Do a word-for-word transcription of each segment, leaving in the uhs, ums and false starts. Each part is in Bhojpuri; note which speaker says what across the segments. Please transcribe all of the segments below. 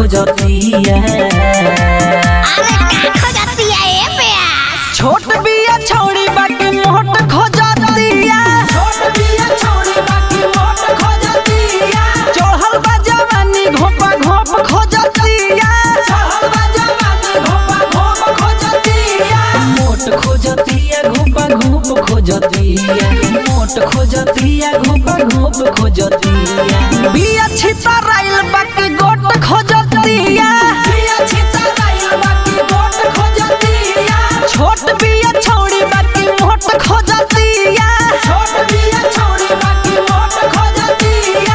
Speaker 1: खोजतिया।
Speaker 2: अरे का खोजतिया ए प्यास?
Speaker 1: छोट बिया छौड़ी बाकी मोट खोजतिया। छोट बिया छौड़ी बाकी मोट खोजतिया। चढ़ल बा जवानी घोपा घोप खोजतिया। चढ़ल बा जवानी घोपा घोप खोजतिया। मोट खोजतिया घोपा घोप खोजतिया। मोट खोजतिया घोपा घोप खोजतिया। बिया छितराइल बाकी गोट खोजतिया। बिया छितराइल बाकी गोट खोजतिया। छोट बिया छौड़ी बाकी मोट खोजतिया। छोट बिया छौड़ी बाकी मोट खोजतिया।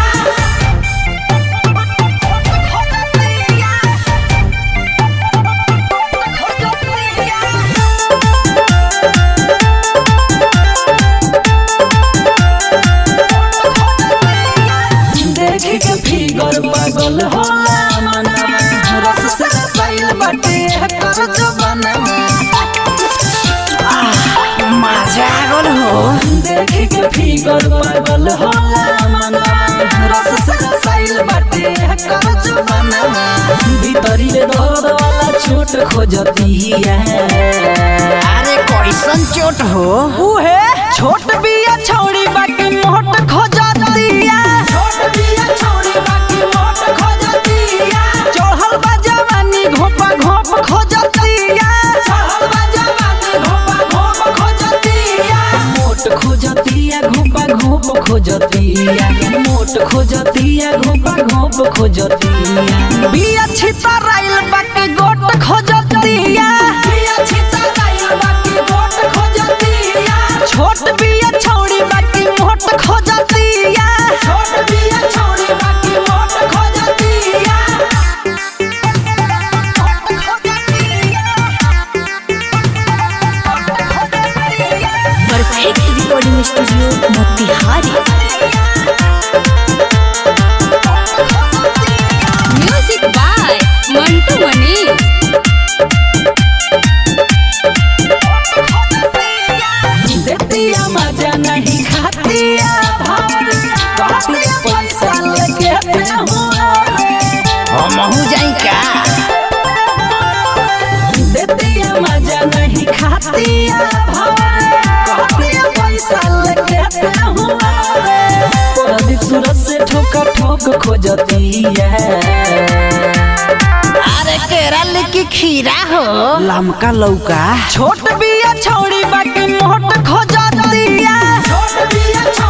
Speaker 1: देख के फिगर पागल होला मनवा। रस से रसाइल बाटे कर जवानवा।
Speaker 2: मजा गोल हो।
Speaker 1: देख के फिगर पागल होला मनवा। रस से रसाइल बाटे कर जवानवा। भीतरी ले दर्द वाला चोट खोजतिया।
Speaker 2: अरे कैसन चोट हो?
Speaker 1: उहे छोट बिया छौड़ी बाकी मोट खोजतिया। छोट बिया छौड़ी बाकी मोट खोजतिया। चढ़ल बा जवानी घोपा घोप खोजतिया। चढ़ल बा जवानी घोपा घोप खोजतिया। मोट खोजतिया घोपा घोप खोजतिया। मोट खोजतिया घोपा घोप खोजतिया। बिया छितराइल बाकी गोट खोजतिया। बिया छितराइल बाकी गोट खोजतिया। छोट बिया छौड़ी बाकी मोट खोजतिया। छोट बिया छौड़ी बाकी मोट खोजतिया।
Speaker 2: Perfect recording studio Motihari. Music by Mantu Manish.
Speaker 1: देतिया मजा नहीं खातिया भार। काफी पैसा लेके हुआ
Speaker 2: हमहू जाई का?
Speaker 1: देतिया मजा नहीं खातिया भार। काफी पैसा लेके हुआ प्रदीप सूरज से ठोका ठोक खोजतिया।
Speaker 2: अरे केरल की खीरा हो।
Speaker 1: लमका लौका छोट बिया छौड़ी बाकी मोट खोजतिया। छोट बिया